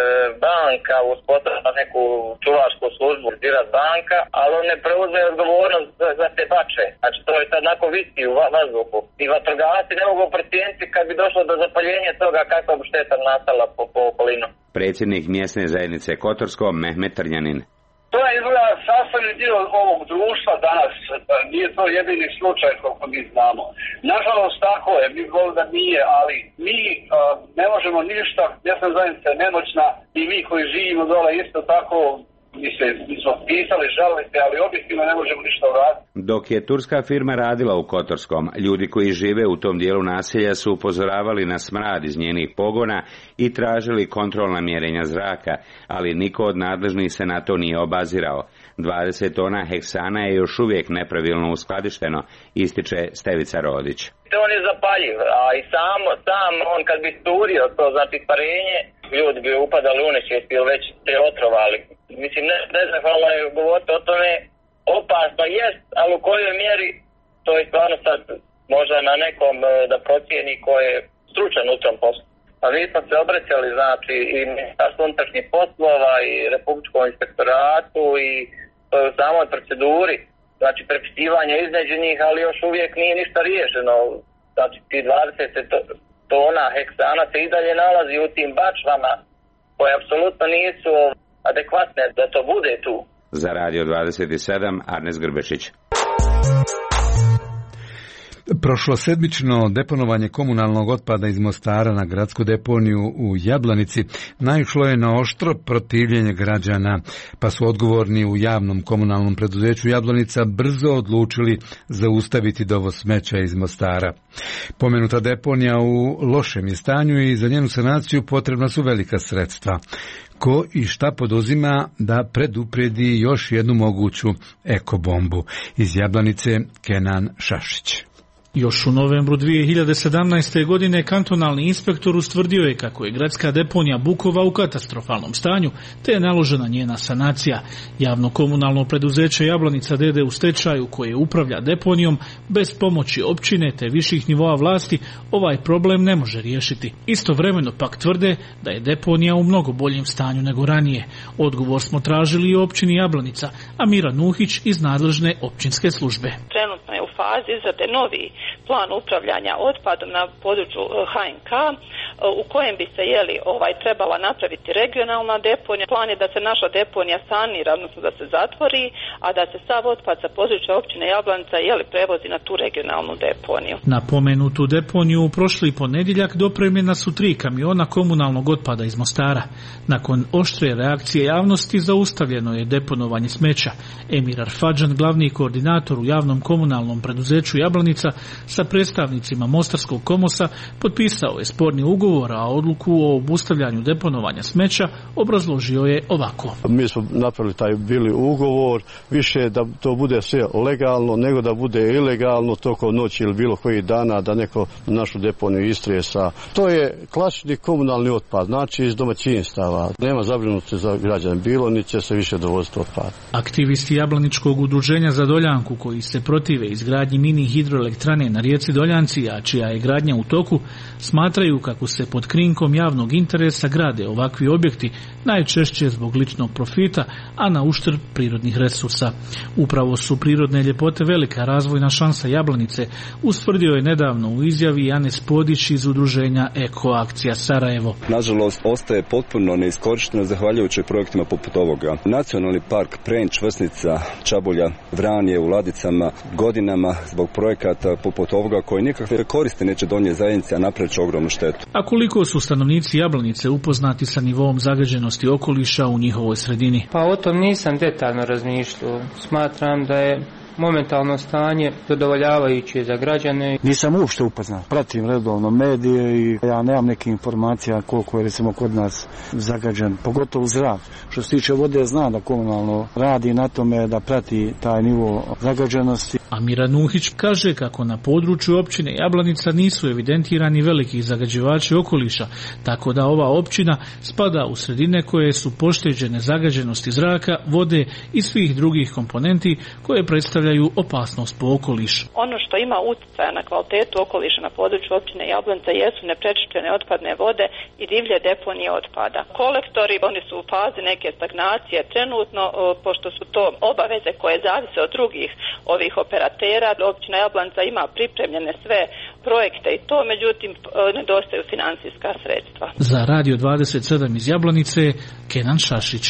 banka uspostavila neku čuvarsku službu, Ziraat banka, ali on ne preuzme odgovornost za, za te bače. Znači to je sad onako visi u vazduhu. I vatrogasci ne mogu procijeniti kad bi došlo do zapaljenja toga kakva bi šteta nastala po, po okolinu. Predsjednik mjesne zajednice Kotorsko, Mehmet Trnjanin. To je izgleda sastavni dio ovog društva danas, nije to jedini slučaj koliko mi znamo. Nažalost tako je, mi govorimo da nije, ali mi uh, ne možemo ništa, mjesna zajednica je nemoćna i mi koji živimo dole isto tako, mi, se, mi smo pisali, žalili se, ali objektivno ne možemo ništa uraditi. Dok je turska firma radila u Kotorskom, ljudi koji žive u tom dijelu naselja su upozoravali na smrad iz njenih pogona i tražili kontrolna mjerenja zraka, ali niko od nadležnih se na to nije obazirao. dvadeset tona heksana je još uvijek nepravilno uskladišteno, ističe Stevica Rodić. On je zapaljiv, a i sam, sam on kad bi sturio to, znači isparenje, ljudi bi upadali u nesvijest ili već se otrovali. Mislim, ne, ne znam hvala je govoriti o tome, opasno jest, ali u kojoj mjeri, to je stvarno sad možda na nekom da procijeni ko je stručan u tom poslu. A mi smo se obraćali, znači, i Ministarstvu unutrašnjih poslova i Republičkom inspektoratu i u samoj proceduri, znači prepisivanje između njih, ali još uvijek nije ništa riješeno. Znači, ti dvadeset tona heksana se i dalje nalazi u tim bačvama koje apsolutno nisu adekvatne da to bude tu. Za Radio dvadeset sedam, Arnes Grbešić. Prošlosedmično deponovanje komunalnog otpada iz Mostara na gradsku deponiju u Jablanici naišlo je na oštro protivljenje građana, pa su odgovorni u javnom komunalnom preduzeću Jablanica brzo odlučili zaustaviti dovoz smeća iz Mostara. Pomenuta deponija u lošem je stanju i za njenu sanaciju potrebna su velika sredstva. Ko i šta poduzima da predupredi još jednu moguću ekobombu? Iz Jablanice Kenan Šašić. Još u novembru dvije hiljade sedamnaeste. godine kantonalni inspektor ustvrdio je kako je gradska deponija Bukova u katastrofalnom stanju, te je naložena njena sanacija. Javno komunalno preduzeće Jablanica d d u stečaju, koje upravlja deponijom, bez pomoći općine te viših nivoa vlasti ovaj problem ne može riješiti. Istovremeno pak tvrde da je deponija u mnogo boljem stanju nego ranije. Odgovor smo tražili i u općini Jablanica, a Mira Nuhić iz nadležne općinske službe. Trenutno je u fazi izrade novi plan upravljanja otpadom na području H N K u kojem bi se jeli ovaj trebala napraviti regionalna deponija. Plan je da se naša deponija sanira, odnosno da se zatvori, a da se sav otpad sa područja općine Jablanica jeli prevozi na tu regionalnu deponiju. Na pomenutu deponiju u prošli ponedjeljak dopremljena su tri kamiona komunalnog otpada iz Mostara. Nakon oštre reakcije javnosti zaustavljeno je deponovanje smeća. Emir Arfadžan, glavni koordinator u javnom komunalnom preduzeću Jablanica, sa predstavnicima Mostarskog komosa potpisao je sporni ugovor, a odluku o obustavljanju deponovanja smeća obrazložio je ovako. Mi smo napravili taj bili ugovor, više da to bude sve legalno nego da bude ilegalno tokom noći ili bilo koji dana da neko našu deponiju istresa. To je klasični komunalni otpad, znači iz domaćinstava. Nema zabrinutosti za građane, bilo ni će se više dovoziti otpad. Aktivisti Jablaničkog udruženja za Doljanku, koji se protive izgradnji mini hidroelektrane na rijeci Doljanci, a čija je gradnja u toku, smatraju kako se pod krinkom javnog interesa grade ovakvi objekti, najčešće zbog ličnog profita, a na uštrb prirodnih resursa. Upravo su prirodne ljepote velika razvojna šansa Jablanice, ustvrdio je nedavno u izjavi Janez Podić iz udruženja Eko akcija Sarajevo. Nažalost, ostaje potpuno neiskorišteno zahvaljujući projektima poput ovoga. Nacionalni park Prenč, Vrsnica, Čabulja, Vranje u ladicama godinama zbog projekata poput ovoga koji nikakve koriste neće donijeti zajednici, a napravit će ogromnu štetu. A koliko su stanovnici Jablanice upoznati sa nivoom zagađenosti okoliša u njihovoj sredini? Pa o tom nisam detaljno razmišljao. Smatram da je momentalno stanje zadovoljavajuće za građane. Nisam uopšte upoznat. Pratim redovno medije i ja nemam neke informacija koliko je recimo kod nas zagađen, pogotovo zrak. Što se tiče vode, zna da komunalno radi na tome da prati taj nivo zagađenosti. A Mira Nuhić kaže kako na području općine Jablanica nisu evidentirani veliki zagađivači okoliša, tako da ova općina spada u sredine koje su pošteđene zagađenosti zraka, vode i svih drugih komponenti koje predstavljaju opasnost po okoliš. Ono što ima utjecaja na kvalitetu okoliša na području općine Jablanica jesu neprečišćene otpadne vode i divlje deponije otpada. Kolektori, oni su u fazi neke stagnacije trenutno, pošto su to obaveze koje zavise od drugih ovih operatera. Općina Jablanica ima pripremljene sve projekte i to, međutim nedostaju financijska sredstva. Za Radio dvadeset sedam iz Jablanice, Kenan Šašić.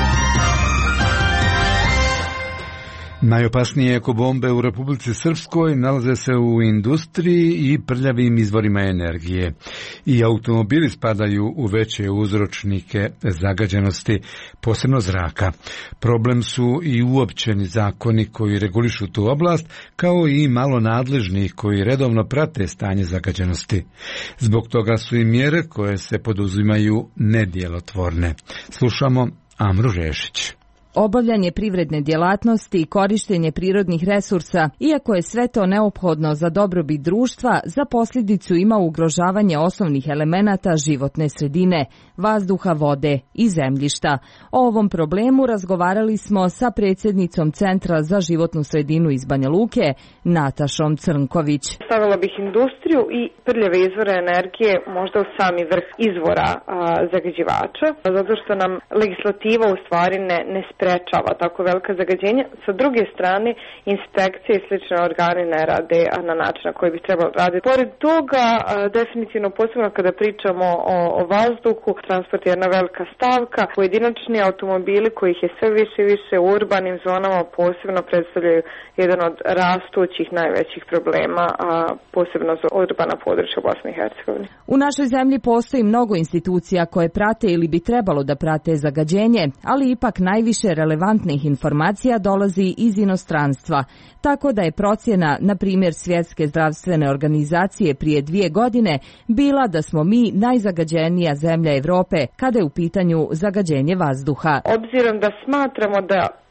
Najopasnije ekobombe u Republici Srpskoj nalaze se u industriji i prljavim izvorima energije. I automobili spadaju u veće uzročnike zagađenosti, posebno zraka. Problem su i uopćeni zakoni koji regulišu tu oblast, kao i malo nadležnih koji redovno prate stanje zagađenosti. Zbog toga su i mjere koje se poduzimaju nedjelotvorne. Slušamo Amru Rešić. Obavljanje privredne djelatnosti i korištenje prirodnih resursa, iako je sve to neophodno za dobrobit društva, za posljedicu ima ugrožavanje osnovnih elemenata životne sredine, vazduha, vode i zemljišta. O ovom problemu razgovarali smo sa predsjednicom Centra za životnu sredinu iz Banja Luke, Natašom Crnković. Stavila bih industriju i prljave izvore energije možda u sami vrh izvora a, zagađivača, zato što nam legislativa u stvari ne, ne sprečava tako velika zagađenja. Sa druge strane, inspekcije i slične organi ne rade na način na koji bi trebalo raditi. Pored toga, a, definitivno posebno kada pričamo o, o vazduhu, transport je jedna velika stavka. Pojedinačni automobili kojih je sve više i više u urbanim zonama posebno predstavljaju jedan od rastućih najvećih problema, a posebno za urbana područja Bosne i Hercegovine. U našoj zemlji postoji mnogo institucija koje prate ili bi trebalo da prate zagađenje, ali ipak najviše relevantnih informacija dolazi iz inostranstva. Tako da je procjena, na primjer Svjetske zdravstvene organizacije prije dvije godine, bila da smo mi najzagađenija zemlja Evrope kada je u pitanju zagađenje vazduha. Obzirom da smatramo da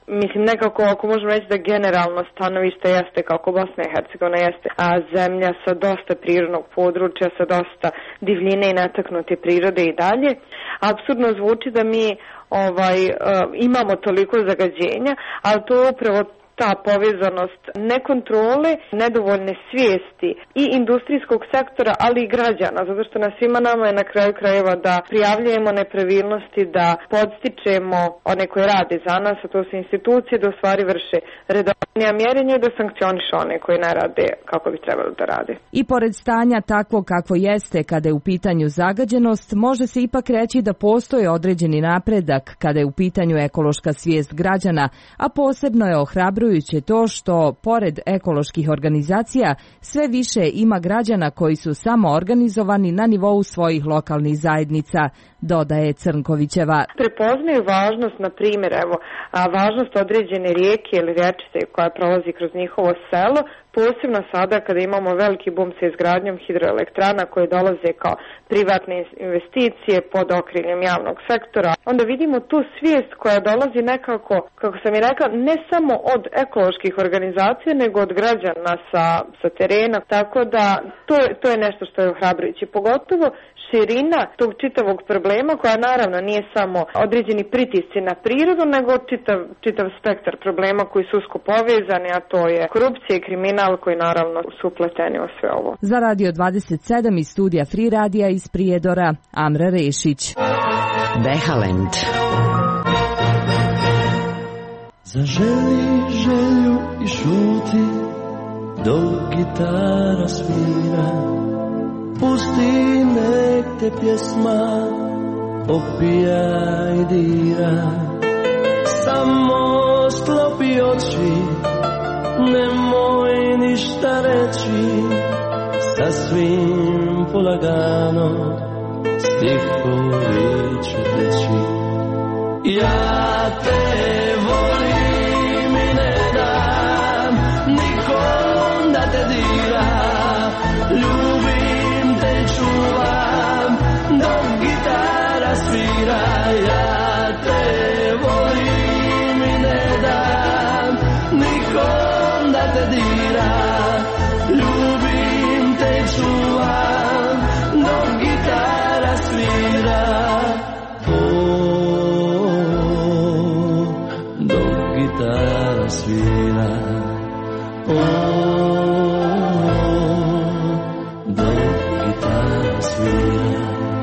mislim nekako ako možemo reći da generalno stanovište jeste kako Bosna i Hercegovina jeste a zemlja sa dosta prirodnog područja, sa dosta divljine i netaknute prirode i dalje. Apsurdno zvuči da mi ovaj uh, imamo toliko zagađenja, ali to je upravo ta povezanost nekontrole, nedovoljne svijesti i industrijskog sektora, ali i građana, zato što na svima nama je na kraju krajeva da prijavljujemo nepravilnosti, da podstičemo one koji rade za nas, a to su institucije, da u stvari vrše redovnija mjerenja i da sankcioniše one koji ne rade kako bi trebalo da rade. I pored stanja takvo kakvo jeste kada je u pitanju zagađenost, može se ipak reći da postoji određeni napredak kada je u pitanju ekološka svijest građana, a posebno je ohrabrujuće to što, pored ekoloških organizacija, sve više ima građana koji su samo organizovani na nivou svojih lokalnih zajednica, dodaje Crnkovićeva. Prepoznaju važnost, na primjer, evo, a, važnost određene rijeke ili rječice koja prolazi kroz njihovo selo, posebno sada kada imamo veliki bum sa izgradnjom hidroelektrana koje dolaze kao privatne investicije pod okriljem javnog sektora. Onda vidimo tu svijest koja dolazi nekako, kako sam i rekla, ne samo od ekoloških organizacija, nego od građana sa, sa terena. Tako da to, to je nešto što je ohrabrujuće. Pogotovo širina tog čitavog problema koja naravno nije samo određeni pritisci na prirodu, nego čitav, čitav spektar problema koji su usko povezani, a to je korupcija i kriminal koji naravno su upleteni u sve ovo. Za Radio dvadeset sedam iz studija Free Radija iz Prijedora, Amra Rešić. Behalend. Zaželi želju i šuti dok gitara svira, pusti nek te pjesma opija i dira, samo sklopi oči, nemoj ništa reći, sasvim polagano stihovi ću teći. Ja te volim i ne dam nikom da te dira, ljubim te i čuvam dok gitara svira. Ja te volim i ne dam nikom da te dira, ljubim te i čuvam dok gitara svira. Gitara svira, oh, dok gitara svira.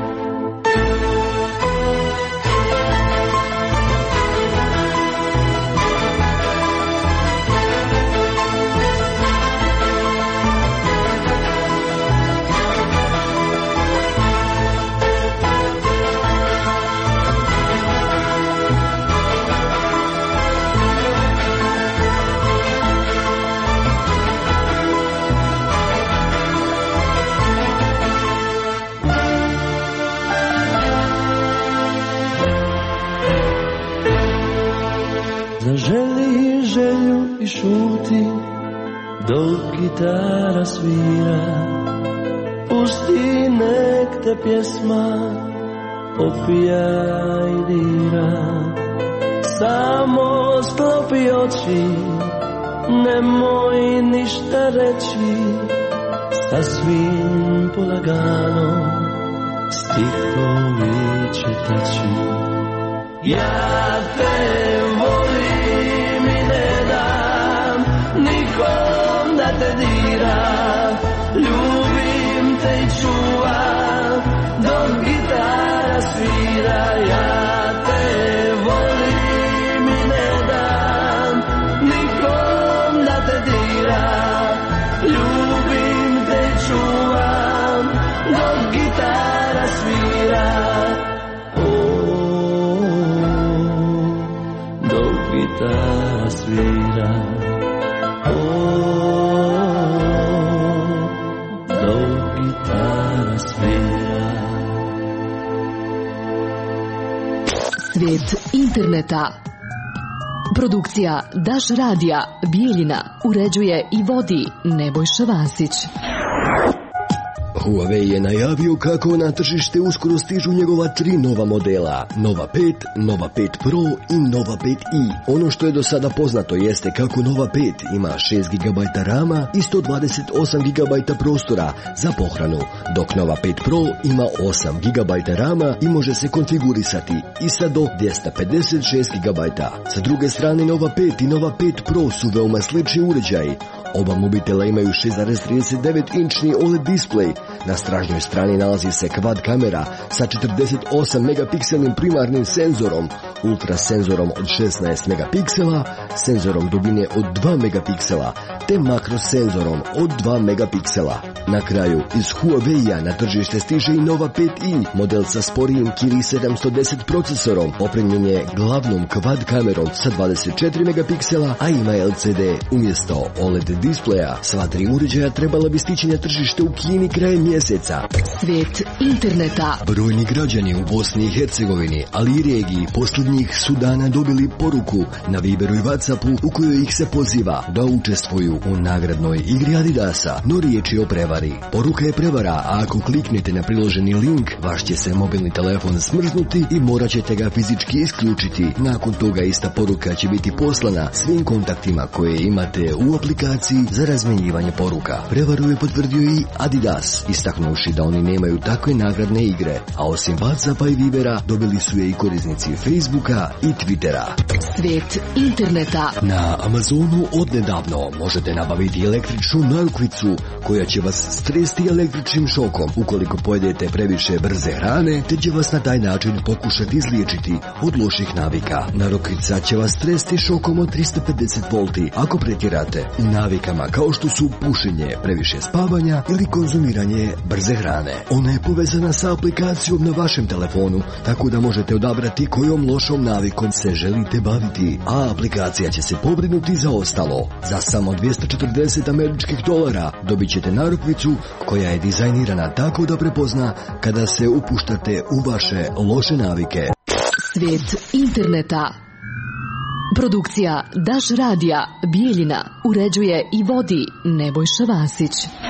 Zaželi želju i šuti dok gitara svira, pusti nek te pjesma opija i dira, samo sklopi oči, nemoj ništa reći, sasvim polagano stihovi će teći. Ja te volim i ne dam nikom da te dira, ljubim te i čuvam dok gitara svira. Ja te volim i ne dam nikom da te dira, ljubim te i čuvam dok gitara svira. Gitara svira, oh, dok gitara svira. Svijet interneta. Produkcija Daš Radija Bijeljina. Uređuje i vodi Nebojša Vasić. Huawei je najavio kako na tržište uskoro stižu njegova tri nova modela, Nova pet, Nova pet Pro i Nova pet i. Ono što je do sada poznato jeste kako Nova pet ima šest gigabajta rama i sto dvadeset osam gigabajta prostora za pohranu, dok Nova pet Pro ima osam gigabajta rama i može se konfigurisati i sa do dvjesto pedeset šest gigabajta. Sa druge strane, Nova pet i Nova pet Pro su veoma slični uređaji. Oba mobitela imaju šest zarez trideset devet inčni O L E D display. Na stražnjoj strani nalazi se quad kamera sa četrdeset osam megapikselnim primarnim senzorom, ultra senzorom od šesnaest megapiksela, senzorom dubine od dva megapiksela, te makro senzorom od dva megapiksela. Na kraju, iz Huawei-a na tržište stiže i Nova pet i, model sa sporijim Kirin sedamsto deset procesorom, opremljen je glavnom quad kamerom sa dvadeset četiri megapiksela, a ima L C D umjesto O L E D displeja. Sva tri uređaja trebala bi stići na tržište u Kini krajem mjeseca. Svijet interneta. Brojni građani u Bosni i Hercegovini, ali i regiji, posljednjih su dana dobili poruku na Viberu i Whatsappu u kojoj ih se poziva da učestvuju u nagradnoj igri Adidasa, no riječ je o prevari. Poruka je prevara, a ako kliknete na priloženi link, vaš će se mobilni telefon smrznuti i morat ćete ga fizički isključiti. Nakon toga ista poruka će biti poslana svim kontaktima koje imate u aplikaciji za razmjenjivanje poruka. Prevaru je potvrdio i Adidas, istaknuvši da oni nemaju takve nagradne igre, a osim Whatsappa i Vibera dobili su je i korisnici Facebooka i Twittera. Svijet interneta. Na Amazonu odnedavno možete nabaviti električnu narukvicu koja će vas stresti električnim šokom ukoliko pojedete previše brze hrane, te će vas na taj način pokušati izliječiti od loših navika. Narukvica će vas stresti šokom od tristo pedeset volti ako pretjerate u navikama kao što su pušenje, previše spavanja ili konzumiranje brze hrane. Ona je povezana sa aplikacijom na vašem telefonu, tako da možete odabrati kojom lošom navikom se želite baviti, a aplikacija će se pobrinuti za ostalo. Za samo dvjesto četrdeset američkih dolara dobit ćete narukvicu koja je dizajnirana tako da prepozna kada se upuštate u vaše loše navike. Svijet interneta. Produkcija Daš radija Bijeljina. Uređuje i vodi Nebojša Vasić.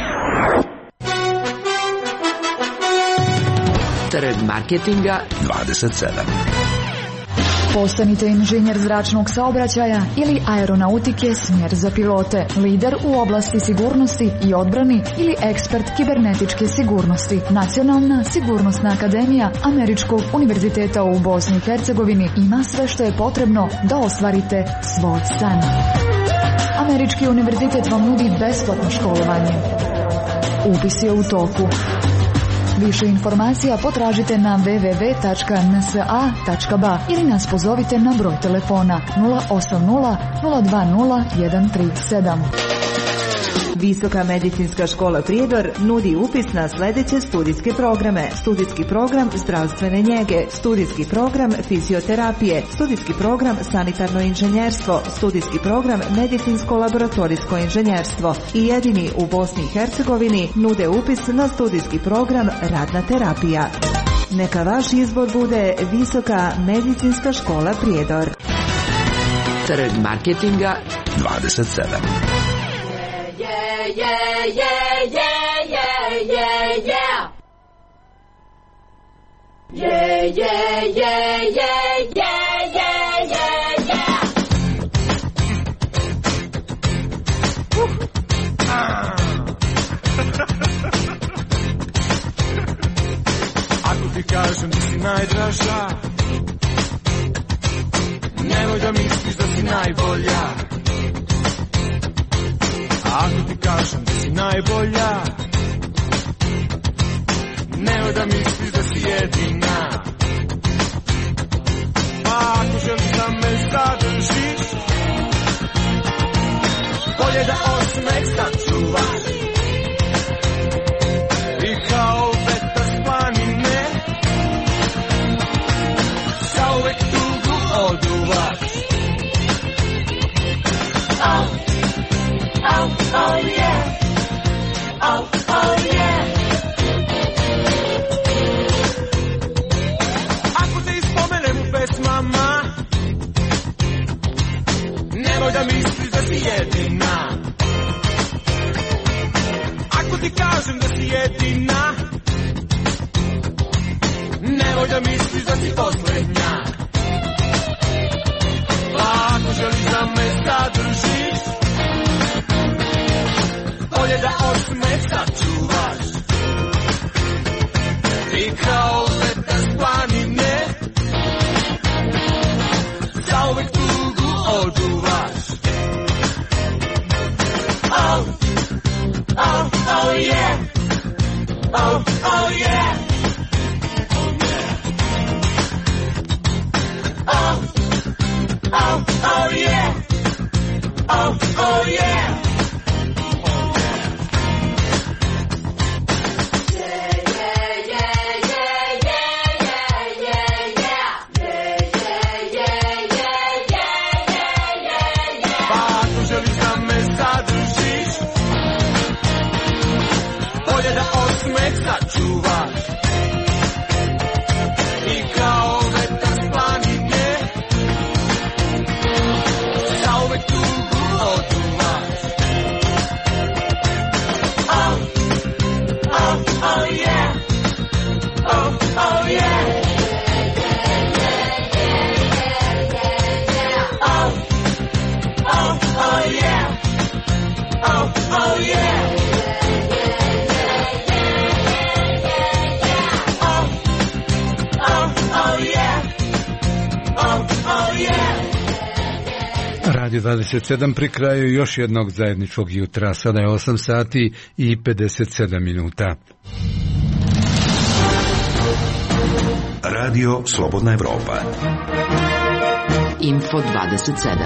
Trend marketinga dvadeset sedam. Postanite inženjer zračnog saobraćaja ili aeronautike, smjer za pilote, lider u oblasti sigurnosti i odbrani ili ekspert kibernetičke sigurnosti. Nacionalna sigurnosna akademija Američkog univerziteta u Bosni i Hercegovini ima sve što je potrebno da ostvarite svoj san. Američki univerzitet vam nudi besplatno školovanje. Upis je u toku. Više informacija potražite na w w w tačka n s a tačka b a ili nas pozovite na broj telefona nula osam nula nula dva nula jedan tri sedam. Visoka medicinska škola Prijedor nudi upis na sljedeće studijske programe: studijski program zdravstvene njege, studijski program fizioterapije, studijski program sanitarno inženjerstvo, studijski program medicinsko-laboratorijsko inženjerstvo i jedini u Bosni i Hercegovini nude upis na studijski program radna terapija. Neka vaš izbor bude Visoka medicinska škola Prijedor. Trend marketinga dvadeset sedam. Yeah, yeah, yeah, yeah, yeah, yeah. Yeah, yeah, yeah, yeah, yeah, yeah, yeah, yeah. Ako ti kažem da si najdraža, nemoj da misliš da si najbolja. Ako ti kažem da si najbolja, nemoj da misliš da si jedina. A ako želiš da me zadržiš, bolje da osmeh sačuvaš. I kao vetar s planine, zauvek tugu oduvaš. Oh. Oh, oh yeah, oh, oh yeah. Ako te ispomenem u pesmama, nemoj da misliš da si jedina. Ako ti kažem da si jedina, nemoj da misliš da si posljednja. Ako želiš da me zadržiš, bolje da osmeh sačuvaš. I kao leta s planine, zauvek tugu oduvaš. Oh, oh, oh yeah, oh, oh yeah, oh, oh, oh yeah, oh, oh yeah. Radio dvadeset sedam pri kraju još jednog zajedničkog jutra. Sada je osam sati i pedeset sedam minuta. Radio Slobodna Evropa. Info dvadeset sedam.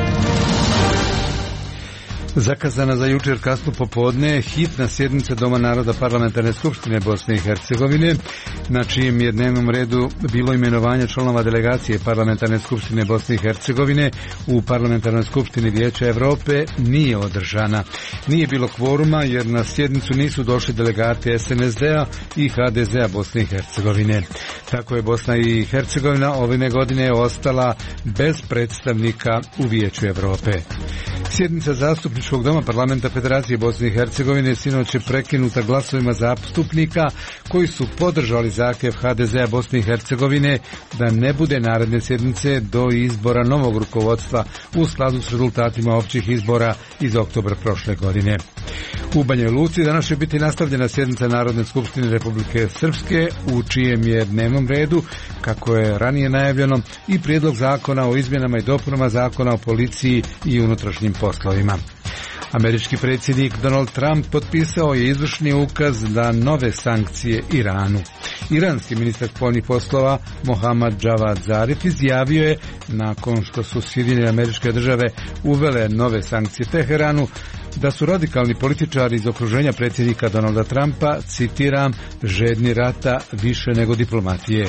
Zakazana za jučer kasno popodne hitna sjednica Doma naroda Parlamentarne skupštine Bosne i Hercegovine, na čijem je dnevnom redu bilo imenovanje članova delegacije Parlamentarne skupštine Bosne i Hercegovine u Parlamentarnoj skupštini Vijeća Evrope, nije održana. Nije bilo kvoruma jer na sjednicu nisu došli delegati S N S D-a i H D Z-a Bosne i Hercegovine. Tako je Bosna i Hercegovina ove godine ostala bez predstavnika u Vijeću Evrope. Sjednica zastupničkog doma Parlamenta Federacije Bosne i Hercegovine sinoć je prekinuta glasovima zastupnika koji su podržali zahtjev H D Z-a Bosne i Hercegovine da ne bude naredne sjednice do izbora novog rukovodstva u skladu s rezultatima općih izbora iz oktobra prošle godine. U Banja Luci danas će biti nastavljena sjednica Narodne skupštine Republike Srpske, u čijem je dnevnom redu, kako je ranije najavljeno, i prijedlog zakona o izmjenama i dopunama zakona o policiji i unutrašnjim poslovima. Američki predsjednik Donald Trump potpisao je izvršni ukaz da nove sankcije Iranu. Iranski ministar spoljnih poslova Mohammad Javad Zarif izjavio je, nakon što su Sjedinjene Američke Države uvele nove sankcije Teheranu, da su radikalni političari iz okruženja predsjednika Donalda Trumpa, citiram, žedni rata više nego diplomatije.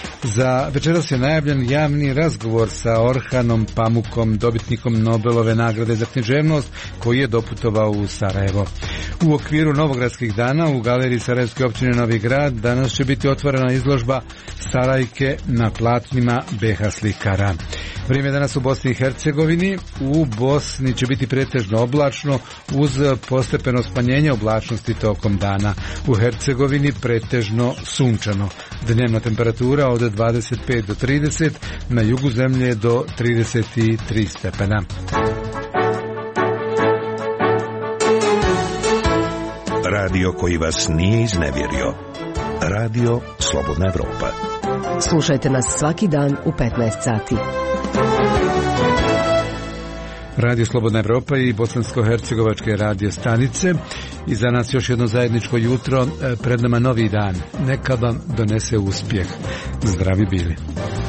Za večeras je najavljen javni razgovor sa Orhanom Pamukom, dobitnikom Nobelove nagrade za književnost, koji je doputovao u Sarajevo. U okviru Novogradskih dana u galeriji Sarajevske općine Novi Grad danas će biti otvorena izložba Sarajke na platnima B H slikara. Vrijeme danas u Bosni i Hercegovini. U Bosni će biti pretežno oblačno uz postepeno smanjenje oblačnosti tokom dana. U Hercegovini pretežno sunčano. Dnevna temperatura od dvadeset pet do trideset, na jugu zemlje do trideset tri stepena. Radio koji vas nije iznevjerio. Radio Slobodna Evropa. Slušajte nas svaki dan u petnaest sati. Radio Slobodna Evropa i bosansko-hercegovačke radio stanice. I za nas još jedno zajedničko jutro, pred nama novi dan. Neka vam donese uspjeh. Zdravi bili.